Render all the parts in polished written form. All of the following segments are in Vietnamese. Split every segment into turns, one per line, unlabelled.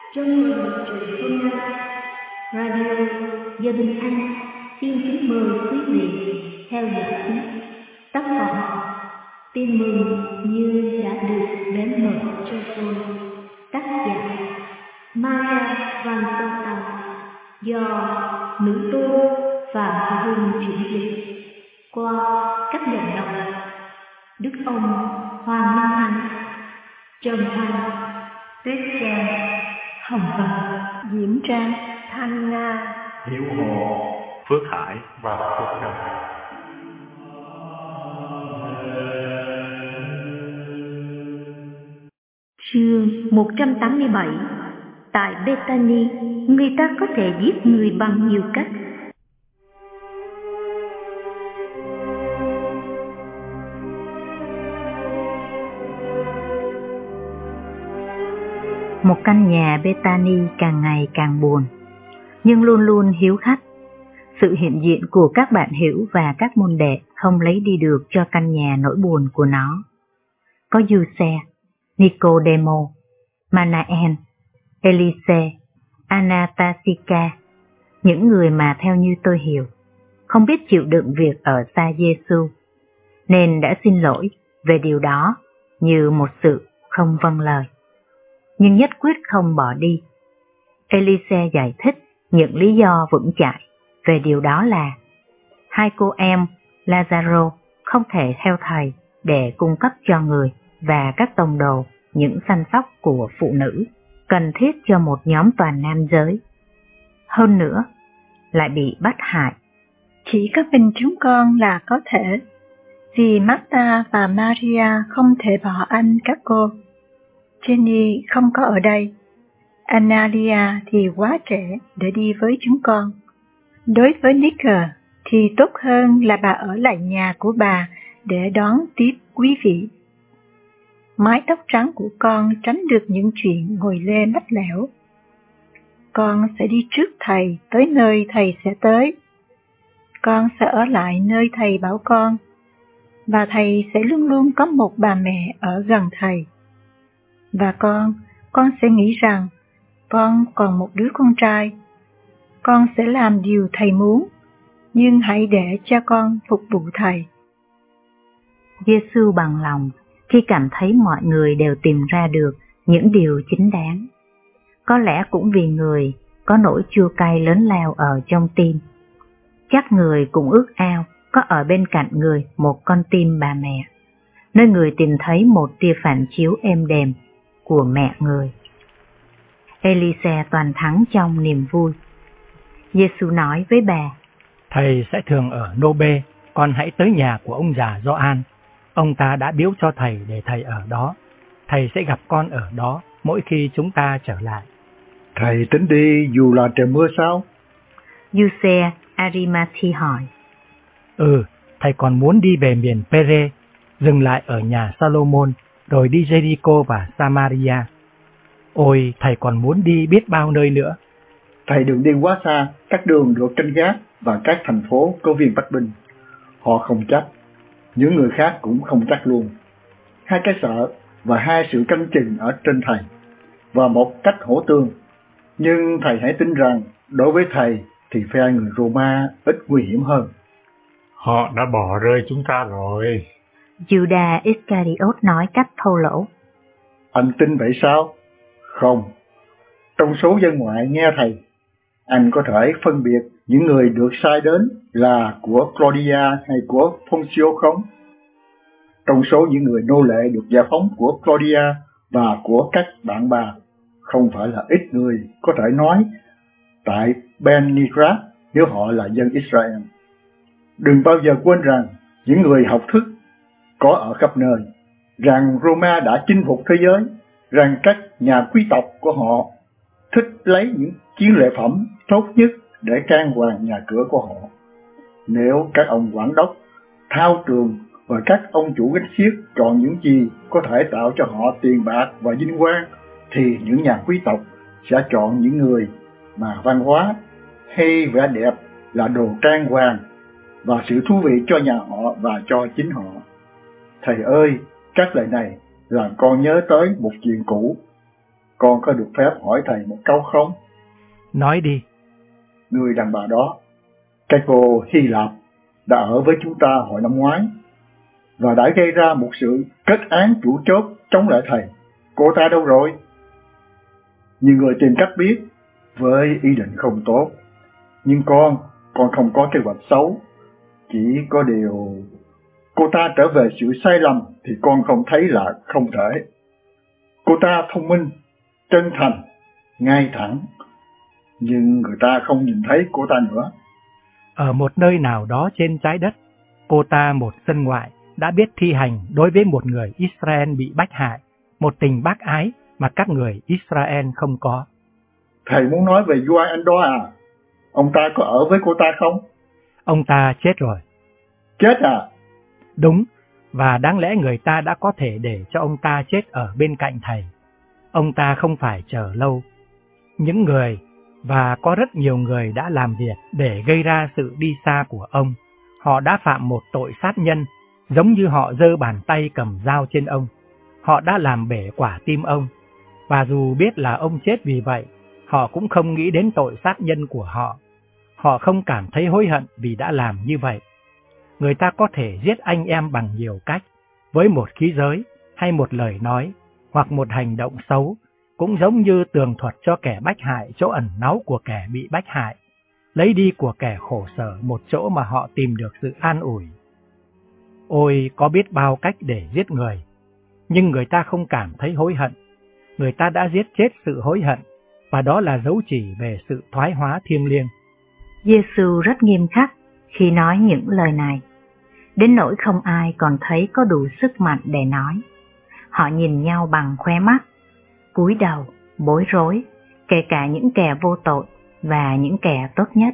Trong buổi truyện hôm nay, Radio Gia đình Anh xin kính mời quý vị theo dõi tiếp tác phẩm Tin mừng như đã được đến mở cho tôi, tác giả Maria Van Tông, do nữ tu Phạm Thị Hương chuyển dịch qua các giọng đọc Đức Ông, Hoàng Minh Anh, Trần Thanh, Tuyết Trang, Hồng Vân, Diễm Trang, Thanh Nga,
Hiếu Hồ, Phước Hải và Phước Đồng.
Chương 187. Tại Bethany, người ta có thể giết người bằng nhiều cách. Một căn nhà Bethany càng ngày càng buồn, nhưng luôn luôn hiếu khách. Sự hiện diện của các bạn hữu và các môn đệ không lấy đi được cho căn nhà nỗi buồn của nó. Có Giuse, Nicodemo, Manaen, Elise, Anastasia, những người mà theo như tôi hiểu, không biết chịu đựng việc ở xa Giêsu, nên đã xin lỗi về điều đó như một sự không vâng lời, nhưng nhất quyết không bỏ đi. Elise giải thích những lý do vững chãi về điều đó là hai cô em Lazaro không thể theo thầy để cung cấp cho người và các tông đồ những săn sóc của phụ nữ cần thiết cho một nhóm toàn nam giới. Hơn nữa, lại bị bắt hại.
Chỉ có mình chúng con là có thể, vì Martha và Maria không thể bỏ anh các cô. Jenny không có ở đây. Analia thì quá trẻ để đi với chúng con. Đối với Nicker thì tốt hơn là bà ở lại nhà của bà để đón tiếp quý vị. Mái tóc trắng của con tránh được những chuyện ngồi lê mách lẻo. Con sẽ đi trước thầy tới nơi thầy sẽ tới. Con sẽ ở lại nơi thầy bảo con, và thầy sẽ luôn luôn có một bà mẹ ở gần thầy. Và con sẽ nghĩ rằng con còn một đứa con trai. Con sẽ làm điều thầy muốn, nhưng hãy để cho con phục vụ thầy.
Giêsu bằng lòng khi cảm thấy mọi người đều tìm ra được những điều chính đáng. Có lẽ cũng vì người có nỗi chua cay lớn lao ở trong tim. Chắc người cũng ước ao có ở bên cạnh người một con tim bà mẹ, nơi người tìm thấy một tia phản chiếu êm đềm của mẹ người. Elise toàn thắng trong niềm vui. Giêsu nói với bà:
Thầy sẽ thường ở Nô-bê, con hãy tới nhà của ông già Gioan. Ông ta đã biếu cho thầy để thầy ở đó. Thầy sẽ gặp con ở đó mỗi khi chúng ta trở lại.
Thầy tính đi dù là trời mưa sao?
Giuse Arimathi hỏi.
Thầy còn muốn đi về miền Pere, dừng lại ở nhà Salomon, rồi đi Jericho và Samaria. Ôi, thầy còn muốn đi biết bao nơi nữa.
Thầy đừng đi quá xa, các đường được canh gác và các thành phố có viên bách binh. Họ không chắc, những người khác cũng không chắc luôn. Hai cái sợ và hai sự canh chừng ở trên thầy, và một cách hỗ tương. Nhưng thầy hãy tin rằng đối với thầy thì phe người Roma ít nguy hiểm hơn.
Họ đã bỏ rơi chúng ta rồi.
Judas Iscariot nói cách thô lỗ.
Anh tin vậy sao? Không. Trong số dân ngoại nghe thầy, anh có thể phân biệt những người được sai đến là của Claudia hay của Poncio không? Trong số những người nô lệ được giải phóng của Claudia và của các bạn bà, không phải là ít người có thể nói tại Ben Nigrat nếu họ là dân Israel. Đừng bao giờ quên rằng những người học thức có ở khắp nơi, rằng Roma đã chinh phục thế giới, rằng các nhà quý tộc của họ thích lấy những chiến lợi phẩm tốt nhất để trang hoàng nhà cửa của họ. Nếu các ông quản đốc, thao trường và các ông chủ gánh xiếc chọn những gì có thể tạo cho họ tiền bạc và vinh quang, thì những nhà quý tộc sẽ chọn những người mà văn hóa hay vẻ đẹp là đồ trang hoàng và sự thú vị cho nhà họ và cho chính họ. Thầy ơi, các lời này làm con nhớ tới một chuyện cũ. Con có được phép hỏi thầy một câu không?
Nói đi.
Người đàn bà đó, cái cô Hy Lạp, đã ở với chúng ta hồi năm ngoái và đã gây ra một sự kết án chủ chốt chống lại thầy. Cô ta đâu rồi? Nhiều người tìm cách biết với ý định không tốt. Nhưng con không có kế hoạch xấu. Chỉ có điều cô ta trở về sự sai lầm thì con không thấy là không thể. Cô ta thông minh, chân thành, ngay thẳng, nhưng người ta không nhìn thấy cô ta nữa.
Ở một nơi nào đó trên trái đất, cô ta một dân ngoại đã biết thi hành đối với một người Israel bị bách hại, một tình bác ái mà các người Israel không có.
Thầy muốn nói về vua Andor à? Ông ta có ở với cô ta không?
Ông ta chết rồi.
Chết à?
Đúng, và đáng lẽ người ta đã có thể để cho ông ta chết ở bên cạnh thầy. Ông ta không phải chờ lâu. Những người, và có rất nhiều người đã làm việc để gây ra sự đi xa của ông. Họ đã phạm một tội sát nhân, giống như họ giơ bàn tay cầm dao trên ông. Họ đã làm bể quả tim ông. Và dù biết là ông chết vì vậy, họ cũng không nghĩ đến tội sát nhân của họ. Họ không cảm thấy hối hận vì đã làm như vậy. Người ta có thể giết anh em bằng nhiều cách, với một khí giới, hay một lời nói, hoặc một hành động xấu, cũng giống như tường thuật cho kẻ bách hại chỗ ẩn náu của kẻ bị bách hại, lấy đi của kẻ khổ sở một chỗ mà họ tìm được sự an ủi. Ôi, có biết bao cách để giết người, nhưng người ta không cảm thấy hối hận. Người ta đã giết chết sự hối hận, và đó là dấu chỉ về sự thoái hóa thiêng liêng.
Giê-xu rất nghiêm khắc khi nói những lời này, đến nỗi không ai còn thấy có đủ sức mạnh để nói. Họ nhìn nhau bằng khóe mắt, cúi đầu, bối rối, kể cả những kẻ vô tội và những kẻ tốt nhất.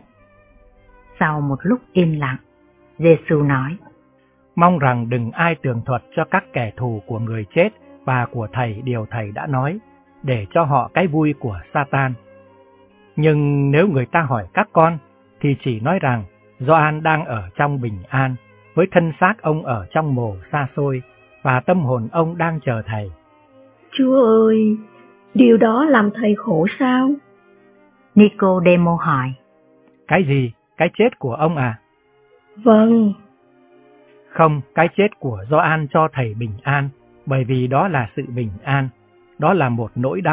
Sau một lúc im lặng, Giê-xu nói:
Mong rằng đừng ai tường thuật cho các kẻ thù của người chết và của thầy điều thầy đã nói, để cho họ cái vui của Satan. Nhưng nếu người ta hỏi các con, thì chỉ nói rằng Gioan đang ở trong bình an, với thân xác ông ở trong mồ xa xôi, và tâm hồn ông đang chờ thầy.
Chúa ơi, điều đó làm thầy khổ sao?
Nicodemo hỏi:
Cái gì? Cái chết của ông à?
Vâng.
Không, cái chết của Gioan cho thầy bình an, bởi vì đó là sự bình an. Đó là một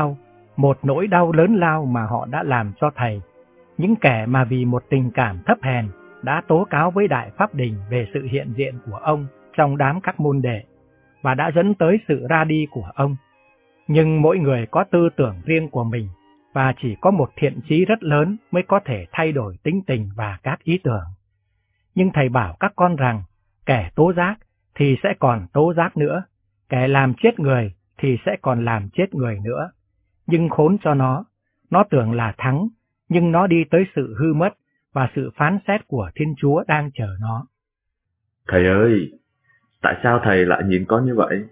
nỗi đau lớn lao mà họ đã làm cho thầy. Những kẻ mà vì một tình cảm thấp hèn đã tố cáo với Đại Pháp Đình về sự hiện diện của ông trong đám các môn đệ, và đã dẫn tới sự ra đi của ông. Nhưng mỗi người có tư tưởng riêng của mình, và chỉ có một thiện chí rất lớn mới có thể thay đổi tính tình và các ý tưởng. Nhưng thầy bảo các con rằng, kẻ tố giác thì sẽ còn tố giác nữa, kẻ làm chết người thì sẽ còn làm chết người nữa. Nhưng khốn cho nó tưởng là thắng, nhưng nó đi tới sự hư mất, và sự phán xét của Thiên Chúa đang chờ nó.
Thầy ơi, tại sao thầy lại nhìn con như vậy?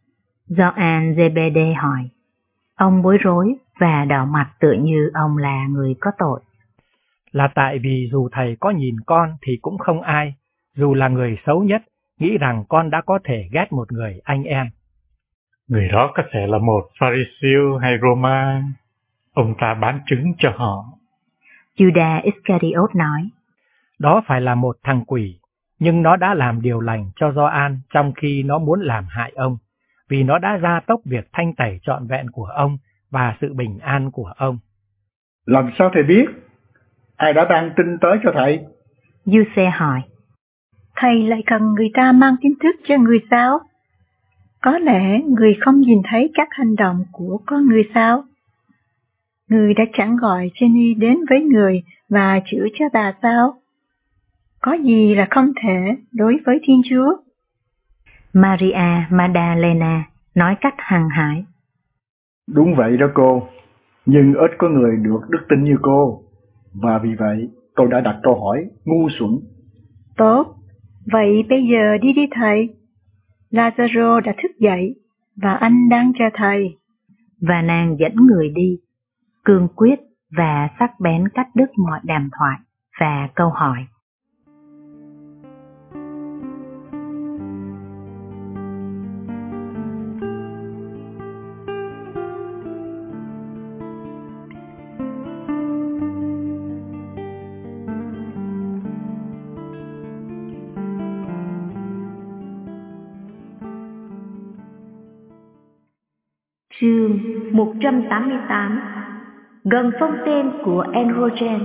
Gioan Zebede hỏi. Ông bối rối và đỏ mặt tựa như ông là người có tội.
Là tại vì dù thầy có nhìn con thì cũng không ai, dù là người xấu nhất, nghĩ rằng con đã có thể ghét một người anh em.
Người đó có thể là một Pharisêu hay Roma. Ông ta bán trứng cho họ.
Judas Iscariot nói.
Đó phải là một thằng quỷ, nhưng nó đã làm điều lành cho Gioan trong khi nó muốn làm hại ông, vì nó đã gia tốc việc thanh tẩy trọn vẹn của ông và sự bình an của ông.
Làm sao thầy biết? Ai đã ban tin tới cho thầy?
Giuse hỏi.
Thầy lại cần người ta mang tin tức cho người sao? Có lẽ người không nhìn thấy các hành động của con người sao? Người đã chẳng gọi Jenny đến với người và chữa cho bà sao? Có gì là không thể đối với Thiên Chúa?
Maria Magdalena nói cách hăng hái.
Đúng vậy đó cô, nhưng ít có người được đức tin như cô, và vì vậy tôi đã đặt câu hỏi ngu xuẩn.
Tốt, vậy bây giờ đi thầy. Lazaro đã thức dậy, và anh đang chờ thầy.
Và nàng dẫn người đi, cương quyết và sắc bén cắt đứt mọi đàm thoại và câu hỏi. Chương 188. Gần phong tên của Androgen.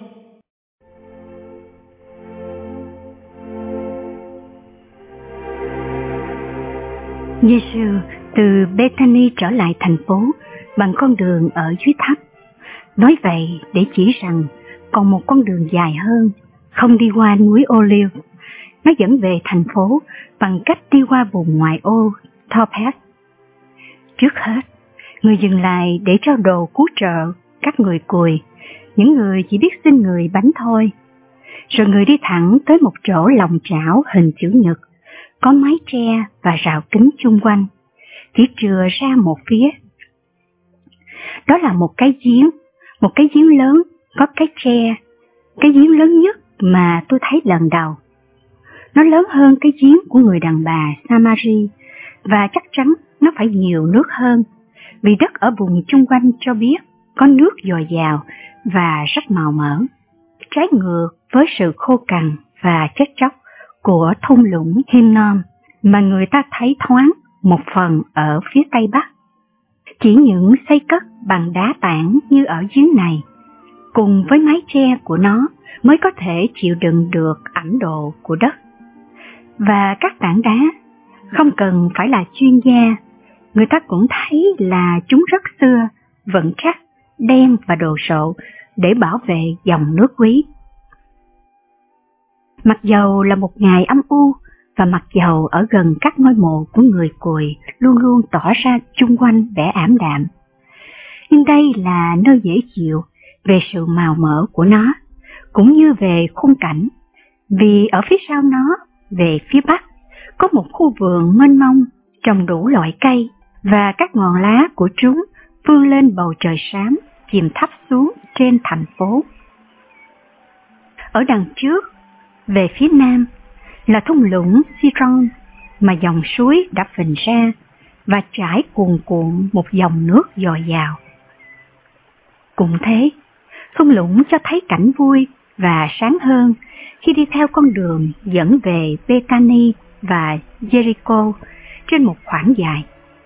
Giê-xu từ Bethany trở lại thành phố bằng con đường ở dưới tháp. Nói vậy để chỉ rằng còn một con đường dài hơn, không đi qua núi Ô-liu. Nó dẫn về thành phố bằng cách đi qua vùng ngoại ô Topaz. Trước hết, người dừng lại để trao đồ cứu trợ các người cùi, những người chỉ biết xin người bánh thôi. Rồi người đi thẳng tới một chỗ lòng chảo hình chữ nhật, có mái tre và rào kính chung quanh, chỉ trừa ra một phía. Đó là một cái giếng lớn có cái tre, cái giếng lớn nhất mà tôi thấy lần đầu. Nó lớn hơn cái giếng của người đàn bà Samari, và chắc chắn nó phải nhiều nước hơn, vì đất ở vùng chung quanh cho biết có nước dồi dào và rất màu mỡ, trái ngược với sự khô cằn và chết chóc của thung lũng Hinnom mà người ta thấy thoáng một phần ở phía tây bắc. Chỉ những xây cất bằng đá tảng như ở giếng này, cùng với mái tre của nó, mới có thể chịu đựng được ẩm độ của đất. Và các tảng đá, không cần phải là chuyên gia, người ta cũng thấy là chúng rất xưa, vững chắc, đen và đồ sộ để bảo vệ dòng nước quý. Mặc dầu là một ngày âm u, và mặc dầu ở gần các ngôi mộ của người cùi luôn luôn tỏ ra chung quanh vẻ ảm đạm, nhưng đây là nơi dễ chịu về sự màu mỡ của nó, cũng như về khung cảnh, vì ở phía sau nó, về phía bắc, có một khu vườn mênh mông trồng đủ loại cây, và các ngọn lá của chúng vươn lên bầu trời xám, chìm thấp xuống trên thành phố. Ở đằng trước, về phía nam, là thung lũng Citron mà dòng suối đã phình ra và trải cuồn cuộn một dòng nước dồi dào. Cũng thế, thung lũng cho thấy cảnh vui và sáng hơn khi đi theo con đường dẫn về Bethany và Jericho trên một khoảng dài.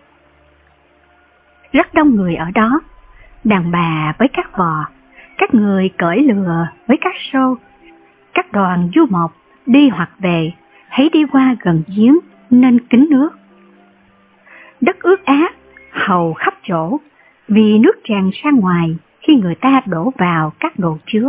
Rất đông người ở đó, đàn bà với các vò, các người cưỡi lừa với các xô, các đoàn du mộc đi hoặc về, hãy đi qua gần giếng nên kín nước. Đất ướt át hầu khắp chỗ, vì nước tràn ra ngoài khi người ta đổ vào các đồ chứa.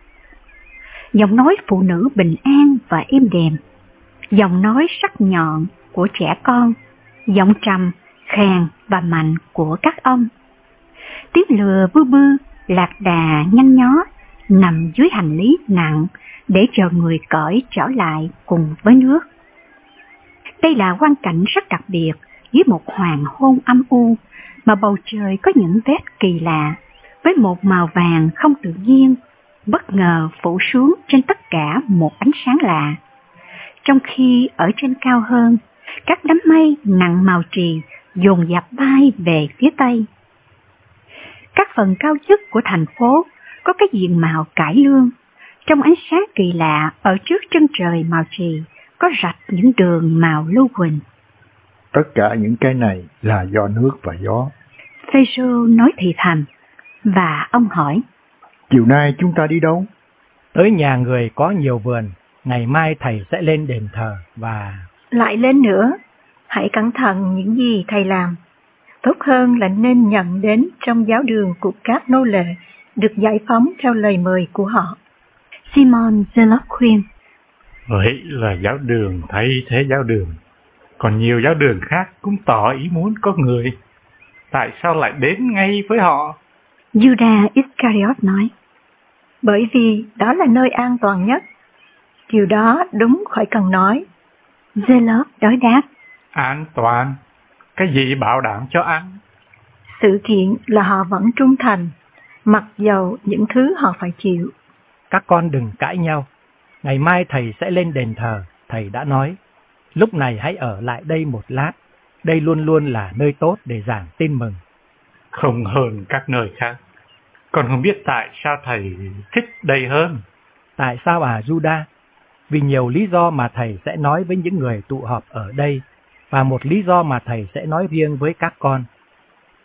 Giọng nói phụ nữ bình an và êm đềm, giọng nói sắc nhọn của trẻ con, giọng trầm, khàn và mạnh của các ông. Tiếng lừa bư bư, lạc đà nhăn nhó, nằm dưới hành lý nặng để chờ người cởi trở lại cùng với nước. Đây là quang cảnh rất đặc biệt dưới một hoàng hôn âm u, mà bầu trời có những vết kỳ lạ, với một màu vàng không tự nhiên, bất ngờ phủ xuống trên tất cả một ánh sáng lạ. Trong khi ở trên cao hơn, các đám mây nặng màu trì dồn dập bay về phía tây. Các phần cao nhất của thành phố có cái diện mạo cải lương. Trong ánh sáng kỳ lạ, ở trước chân trời màu trì có rạch những đường màu lưu huỳnh.
Tất cả những cái này là do nước và gió.
Phêrô nói thì thầm, và ông hỏi:
Chiều nay chúng ta đi đâu?
Tới nhà người có nhiều vườn, ngày mai thầy sẽ lên đền thờ và...
Lại lên nữa, hãy cẩn thận những gì thầy làm. Tốt hơn là nên nhận đến trong giáo đường của các nô lệ, được giải phóng theo lời mời của họ.
Simon Zealot khuyên:
Vậy là giáo đường thay thế giáo đường, còn nhiều giáo đường khác cũng tỏ ý muốn có người. Tại sao lại đến ngay với họ?
Judas Iscariot nói:
Bởi vì đó là nơi an toàn nhất. Điều đó đúng khỏi cần nói.
Zealot đối đáp:
An toàn? Cái gì bảo đảm cho anh?
Sự kiện là họ vẫn trung thành, mặc dầu những thứ họ phải chịu.
Các con đừng cãi nhau. Ngày mai thầy sẽ lên đền thờ, thầy đã nói. Lúc này hãy ở lại đây một lát. Đây luôn luôn là nơi tốt để giảng tin mừng.
Không hơn các nơi khác. Con không biết tại sao thầy thích đây hơn.
Tại sao à Judas? Vì nhiều lý do mà thầy sẽ nói với những người tụ họp ở đây, và một lý do mà thầy sẽ nói riêng với các con.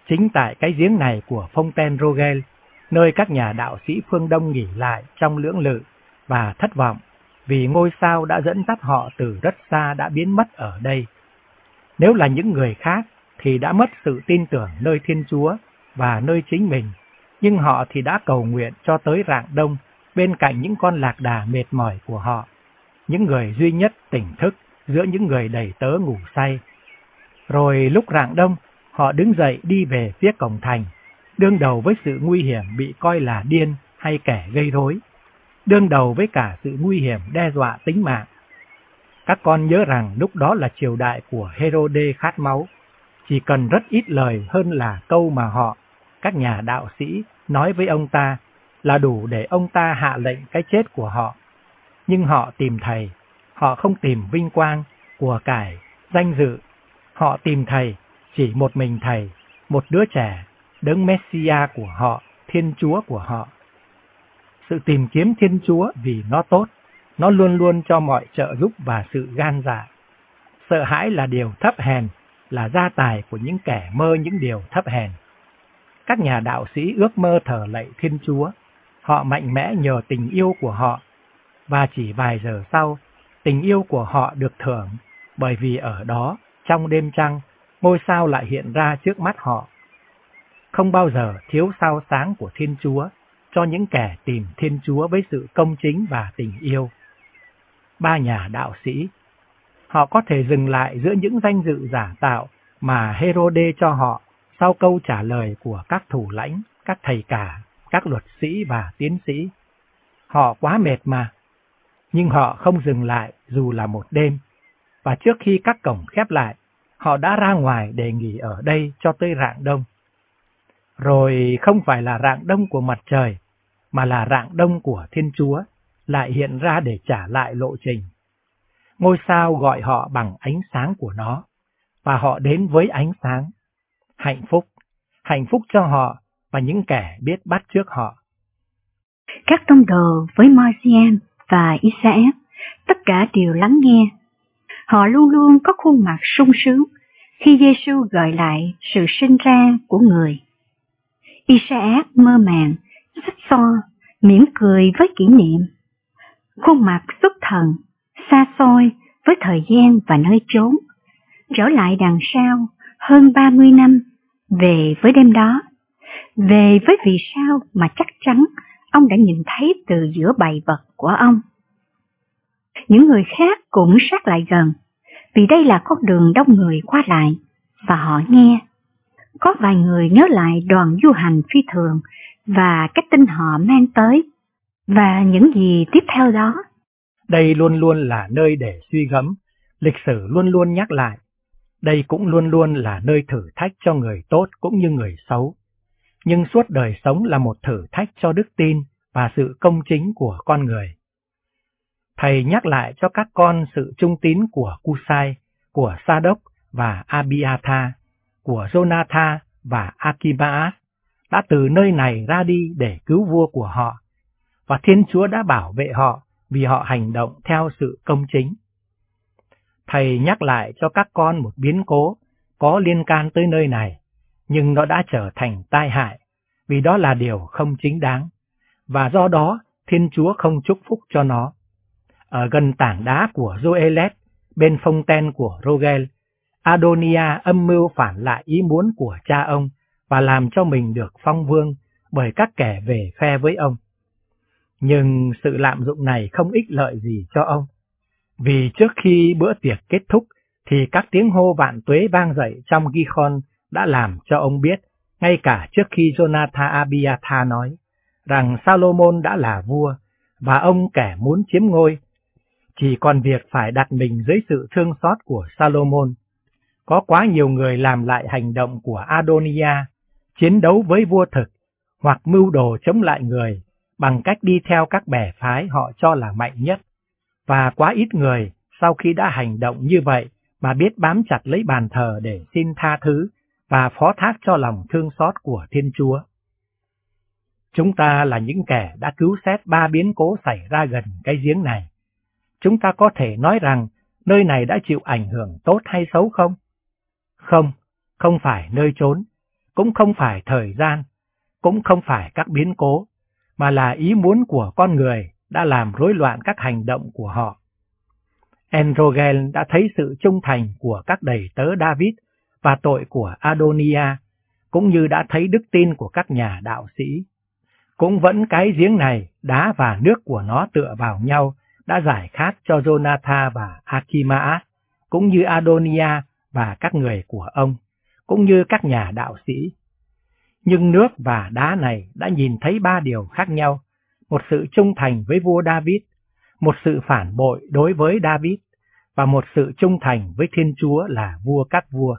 Chính tại cái giếng này của Fontaine Rogel, nơi các nhà đạo sĩ phương Đông nghỉ lại trong lưỡng lự và thất vọng, vì ngôi sao đã dẫn dắt họ từ rất xa đã biến mất ở đây. Nếu là những người khác thì đã mất sự tin tưởng nơi Thiên Chúa và nơi chính mình, nhưng họ thì đã cầu nguyện cho tới rạng đông bên cạnh những con lạc đà mệt mỏi của họ, những người duy nhất tỉnh thức giữa những người đầy tớ ngủ say. Rồi lúc rạng đông, họ đứng dậy đi về phía cổng thành, đương đầu với sự nguy hiểm bị coi là điên hay kẻ gây rối, đương đầu với cả sự nguy hiểm đe dọa tính mạng. Các con nhớ rằng lúc đó là triều đại của Herode khát máu, chỉ cần rất ít lời hơn là câu mà họ, các nhà đạo sĩ, nói với ông ta là đủ để ông ta hạ lệnh cái chết của họ. Nhưng họ tìm thầy, họ không tìm vinh quang, của cải, danh dự. Họ tìm thầy, chỉ một mình thầy, một đứa trẻ, đấng Messiah của họ, Thiên Chúa của họ. Sự tìm kiếm Thiên Chúa vì nó tốt, nó luôn luôn cho mọi trợ giúp và sự gan dạ. Sợ hãi là điều thấp hèn, là gia tài của những kẻ mơ những điều thấp hèn. Các nhà đạo sĩ ước mơ thờ lạy Thiên Chúa, họ mạnh mẽ nhờ tình yêu của họ, và chỉ vài giờ sau, tình yêu của họ được thưởng, bởi vì ở đó, trong đêm trăng, ngôi sao lại hiện ra trước mắt họ. Không bao giờ thiếu sao sáng của Thiên Chúa cho những kẻ tìm Thiên Chúa với sự công chính và tình yêu. Ba nhà đạo sĩ, họ có thể dừng lại giữa những danh dự giả tạo mà Herode cho họ sau câu trả lời của các thủ lãnh, các thầy cả, các luật sĩ và tiến sĩ. Họ quá mệt mà, nhưng họ không dừng lại dù là một đêm, và trước khi các cổng khép lại, họ đã ra ngoài để nghỉ ở đây cho tới rạng đông. Rồi không phải là rạng đông của mặt trời, mà là rạng đông của Thiên Chúa, lại hiện ra để trả lại lộ trình. Ngôi sao gọi họ bằng ánh sáng của nó, và họ đến với ánh sáng. Hạnh phúc cho họ và những kẻ biết bắt chước họ.
Các tông đồ với Môi-se và Isaac, tất cả đều lắng nghe. Họ luôn luôn có khuôn mặt sung sướng khi Giê-xu gợi lại sự sinh ra của người. Isaac mơ màng, xích xoa, mỉm cười với kỷ niệm. Khuôn mặt xuất thần, xa xôi với thời gian và nơi chốn, trở lại đằng sau hơn 30 năm, về với đêm đó, về với vì sao mà chắc chắn ông đã nhìn thấy từ giữa bầy vật của ông. Những người khác cũng sát lại gần, vì đây là con đường đông người qua lại, và họ nghe. Có vài người nhớ lại đoàn du hành phi thường và cái tin họ mang tới, và những gì tiếp theo đó.
Đây luôn luôn là nơi để suy gẫm, lịch sử luôn luôn nhắc lại. Đây cũng luôn luôn là nơi thử thách cho người tốt cũng như người xấu. Nhưng suốt đời sống là một thử thách cho đức tin và sự công chính của con người. Thầy nhắc lại cho các con sự trung tín của Cusai, của Sa-đốc và Abiathar, của Jonathan và Akimaas đã từ nơi này ra đi để cứu vua của họ, và Thiên Chúa đã bảo vệ họ vì họ hành động theo sự công chính. Thầy nhắc lại cho các con một biến cố có liên can tới nơi này, nhưng nó đã trở thành tai hại, vì đó là điều không chính đáng, và do đó Thiên Chúa không chúc phúc cho nó. Ở gần tảng đá của Joelet, bên Fontaine của Rogel, Adonia âm mưu phản lại ý muốn của cha ông và làm cho mình được phong vương bởi các kẻ về phe với ông. Nhưng sự lạm dụng này không ích lợi gì cho ông, vì trước khi bữa tiệc kết thúc thì các tiếng hô vạn tuế vang dậy trong Gihon đã làm cho ông biết, ngay cả trước khi Jonathan Abiathar nói, rằng Salomon đã là vua, và ông kẻ muốn chiếm ngôi, chỉ còn việc phải đặt mình dưới sự thương xót của Salomon. Có quá nhiều người làm lại hành động của Adonia, chiến đấu với vua thực, hoặc mưu đồ chống lại người, bằng cách đi theo các bè phái họ cho là mạnh nhất. Và quá ít người, sau khi đã hành động như vậy, mà biết bám chặt lấy bàn thờ để xin tha thứ, và phó thác cho lòng thương xót của Thiên Chúa. Chúng ta là những kẻ đã cứu xét 3 biến cố xảy ra gần cái giếng này. Chúng ta có thể nói rằng nơi này đã chịu ảnh hưởng tốt hay xấu không? Không, không phải nơi trốn. cũng không phải thời gian, cũng không phải các biến cố, mà là ý muốn của con người đã làm rối loạn các hành động của họ. Enrogel đã thấy sự trung thành của các đầy tớ David và tội của Adonia, cũng như đã thấy đức tin của các nhà đạo sĩ. Cũng vẫn cái giếng này, đá và nước của nó tựa vào nhau, đã giải khát cho Jonathan và Achimaas, cũng như Adonia và các người của ông, cũng như các nhà đạo sĩ. Nhưng nước và đá này đã nhìn thấy ba điều khác nhau, một sự trung thành với vua David, một sự phản bội đối với David, và một sự trung thành với Thiên Chúa là vua các vua.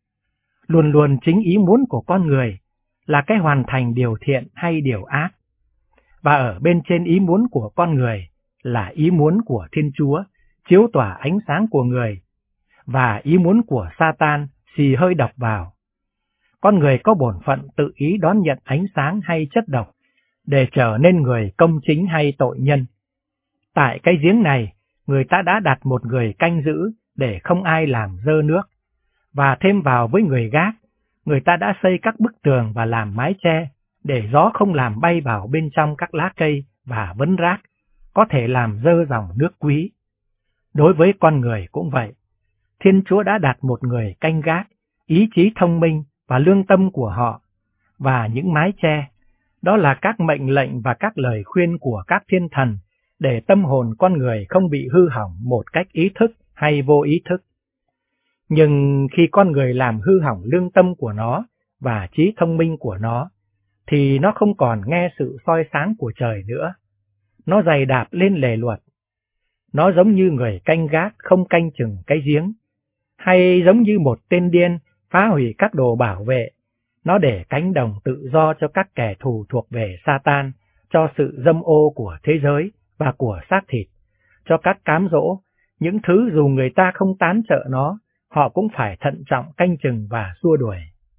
Luôn luôn chính ý muốn của con người là cái hoàn thành điều thiện hay điều ác. Và ở bên trên ý muốn của con người là ý muốn của Thiên Chúa, chiếu tỏa ánh sáng của người, và ý muốn của Satan xì hơi độc vào. Con người có bổn phận tự ý đón nhận ánh sáng hay chất độc, để trở nên người công chính hay tội nhân. Tại cái giếng này, người ta đã đặt một người canh giữ để không ai làm dơ nước, và thêm vào với người gác, người ta đã xây các bức tường và làm mái che, để gió không làm bay vào bên trong các lá cây và vấn rác, có thể làm dơ dòng nước quý. Đối với con người cũng vậy, Thiên Chúa đã đặt một người canh gác, ý chí thông minh và lương tâm của họ, và những mái che, đó là các mệnh lệnh và các lời khuyên của các thiên thần, để tâm hồn con người không bị hư hỏng một cách ý thức hay vô ý thức. Nhưng khi con người làm hư hỏng lương tâm của nó và trí thông minh của nó, thì nó không còn nghe sự soi sáng của trời nữa. Nó giày đạp lên lề luật. Nó giống như người canh gác không canh chừng cái giếng, hay giống như một tên điên phá hủy các đồ bảo vệ. Nó để cánh đồng tự do cho các kẻ thù thuộc về Satan, cho sự dâm ô của thế giới và của xác thịt, cho các cám dỗ, những thứ dù người ta không tán trợ nó, họ cũng phải thận trọng canh chừng và xua đuổi.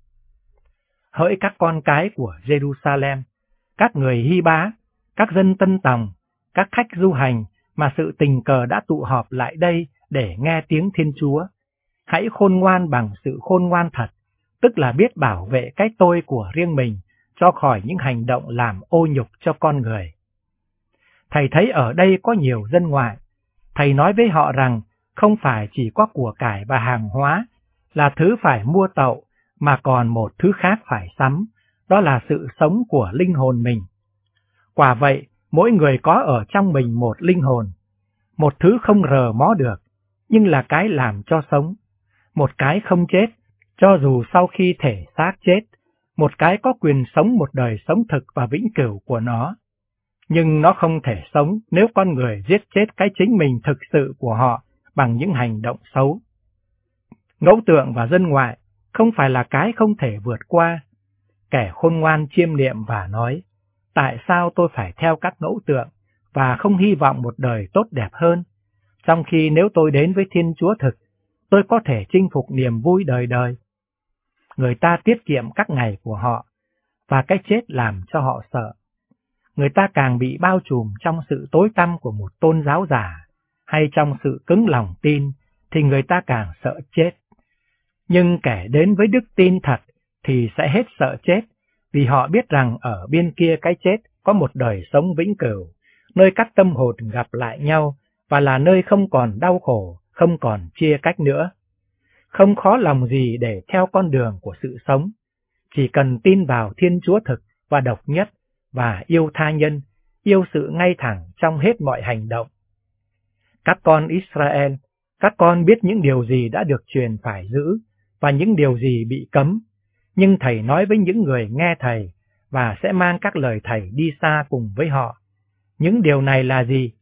Hỡi các con cái của Jerusalem, các người Hy Bá, các dân Tân Tòng, các khách du hành mà sự tình cờ đã tụ họp lại đây để nghe tiếng Thiên Chúa, hãy khôn ngoan bằng sự khôn ngoan thật, tức là biết bảo vệ cái tôi của riêng mình cho khỏi những hành động làm ô nhục cho con người. Thầy thấy ở đây có nhiều dân ngoại. Thầy nói với họ rằng không phải chỉ có của cải và hàng hóa là thứ phải mua tậu, mà còn một thứ khác phải sắm, đó là sự sống của linh hồn mình. Quả vậy, mỗi người có ở trong mình một linh hồn, một thứ không rờ mó được, nhưng là cái làm cho sống, một cái không chết, cho dù sau khi thể xác chết, một cái có quyền sống một đời sống thực và vĩnh cửu của nó. Nhưng nó không thể sống nếu con người giết chết cái chính mình thực sự của họ bằng những hành động xấu. Ngẫu tượng và dân ngoại không phải là cái không thể vượt qua. Kẻ khôn ngoan chiêm niệm và nói, tại sao tôi phải theo các ngẫu tượng và không hy vọng một đời tốt đẹp hơn, trong khi nếu tôi đến với Thiên Chúa thực, tôi có thể chinh phục niềm vui đời đời. Người ta tiết kiệm các ngày của họ, và cái chết làm cho họ sợ. Người ta càng bị bao trùm trong sự tối tăm của một tôn giáo giả, hay trong sự cứng lòng tin, thì người ta càng sợ chết. Nhưng kẻ đến với đức tin thật thì sẽ hết sợ chết, vì họ biết rằng ở bên kia cái chết có một đời sống vĩnh cửu, nơi các tâm hồn gặp lại nhau, và là nơi không còn đau khổ, không còn chia cách nữa. Không khó lòng gì để theo con đường của sự sống, chỉ cần tin vào Thiên Chúa thực và độc nhất, và yêu tha nhân, yêu sự ngay thẳng trong hết mọi hành động. Các con Israel, các con biết những điều gì đã được truyền phải giữ, và những điều gì bị cấm, nhưng thầy nói với những người nghe thầy, và sẽ mang các lời thầy đi xa cùng với họ. Những điều này là gì?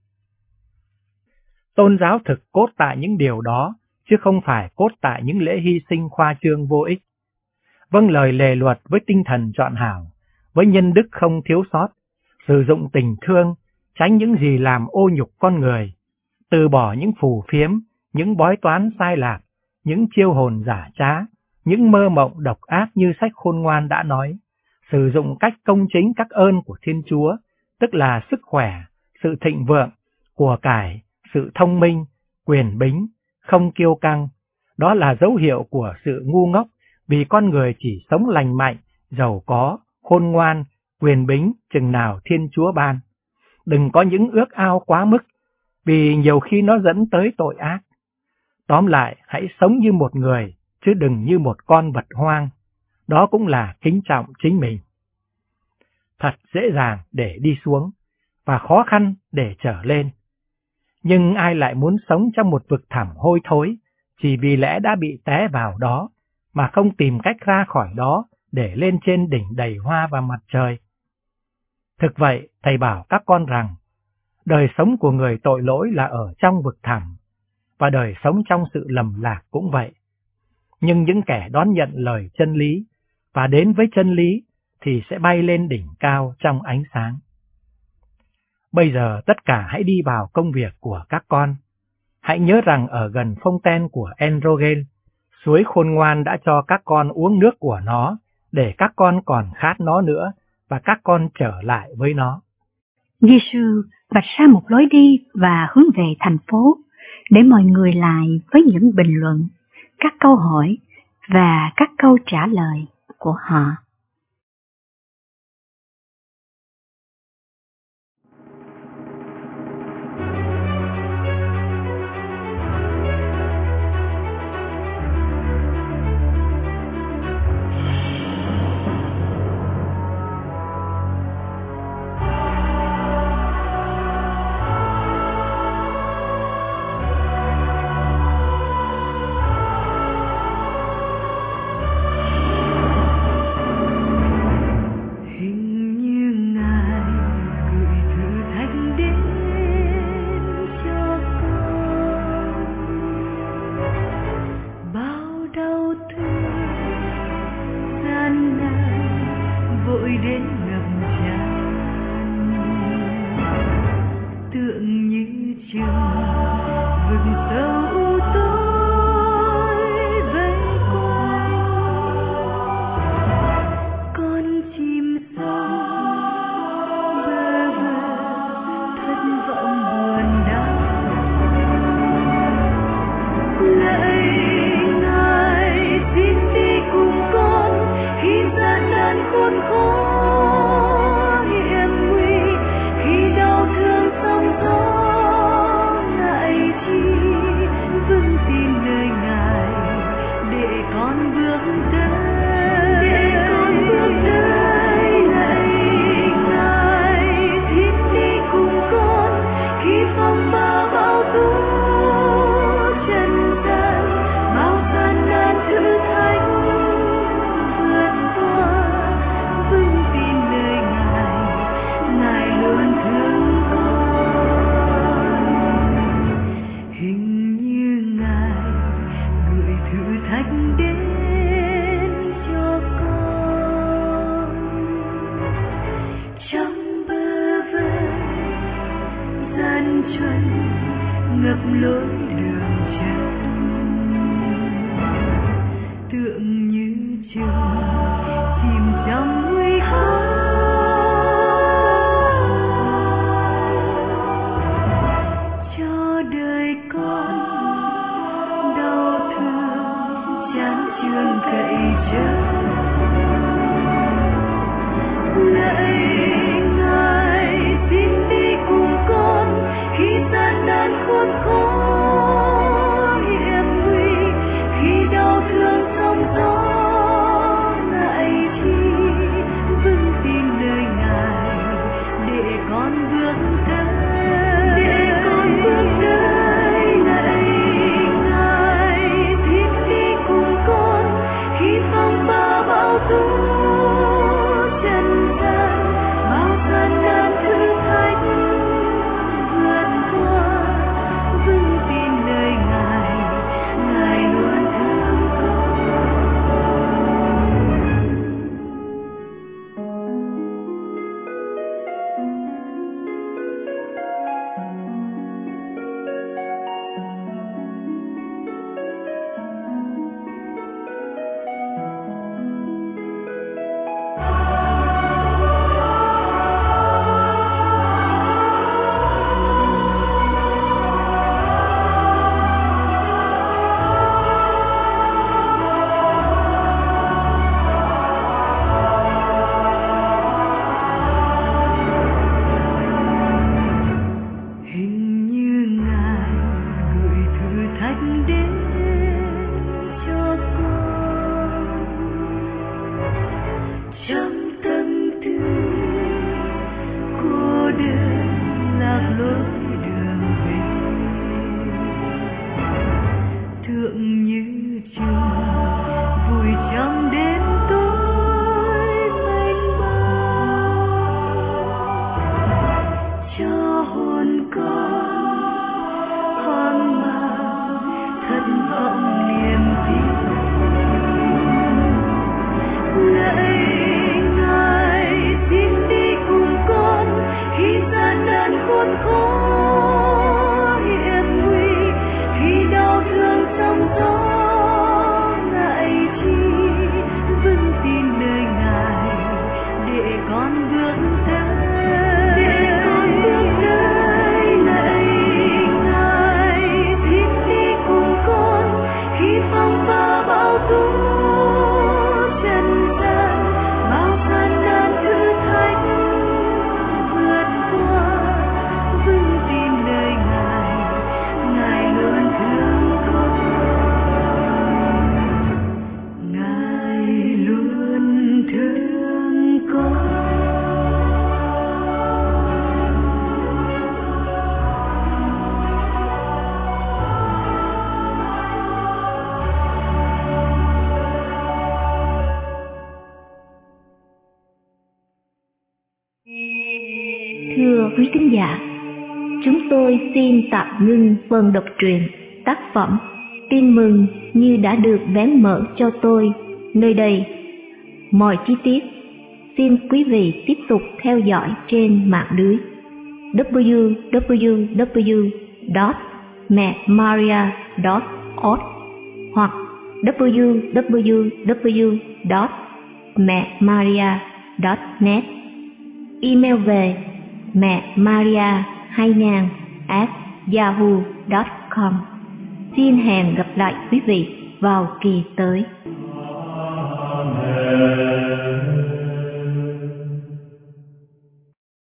Tôn giáo thực cốt tại những điều đó, chứ không phải cốt tại những lễ hy sinh khoa trương vô ích. Vâng lời lề luật với tinh thần trọn hảo, với nhân đức không thiếu sót, sử dụng tình thương, tránh những gì làm ô nhục con người, từ bỏ những phù phiếm, những bói toán sai lạc, những chiêu hồn giả trá, những mơ mộng độc ác như sách khôn ngoan đã nói, sử dụng cách công chính các ơn của Thiên Chúa, tức là sức khỏe, sự thịnh vượng, của cải, sự thông minh, quyền bính, không kiêu căng. Đó là dấu hiệu của sự ngu ngốc, vì con người chỉ sống lành mạnh giàu có, khôn ngoan, quyền bính chừng nào Thiên Chúa ban. Đừng có những ước ao quá mức, vì nhiều khi nó dẫn tới tội ác. Tóm lại, hãy sống như một người, chứ đừng như một con vật hoang. Đó cũng là kính trọng chính mình. Thật dễ dàng để đi xuống, và khó khăn để trở lên. Nhưng ai lại muốn sống trong một vực thẳm hôi thối, chỉ vì lẽ đã bị té vào đó, mà không tìm cách ra khỏi đó để lên trên đỉnh đầy hoa và mặt trời. Thực vậy, Thầy bảo các con rằng, đời sống của người tội lỗi là ở trong vực thẳm, và đời sống trong sự lầm lạc cũng vậy. Nhưng những kẻ đón nhận lời chân lý và đến với chân lý thì sẽ bay lên đỉnh cao trong ánh sáng. Bây giờ tất cả hãy đi vào công việc của các con. Hãy nhớ rằng ở gần phong ten của Enrogel, suối khôn ngoan đã cho các con uống nước của nó, để các con còn khát nó nữa, và các con trở lại với nó.
Giêsu vạch ra một lối đi và hướng về thành phố, để mọi người lại với những bình luận, các câu hỏi và các câu trả lời của họ.
Khốn khó hiểm nguy khi đau thương sóng gió. gian khó hiểm nguy, khi đau thương sóng gió ngại chi, vững tin nơi Ngài để con bước tới, lạy Ngài xin đi cùng con khi phong ba bão tố trần gian, bao gian nan thử thách vượt qua, vững tin nơi Ngài luôn thương con, Ngài luôn thương con.
Thưa quý thính giả, chúng tôi xin tạm ngưng phần đọc truyện tác phẩm Tin mừng như đã được vén mở cho tôi nơi đây. Mọi chi tiết xin quý vị tiếp tục theo dõi trên mạng lưới www.memaria.org hoặc www.memaria.net. Email về memaria2000@yahoo.com. Xin hẹn gặp lại quý vị vào kỳ tới.
Amen.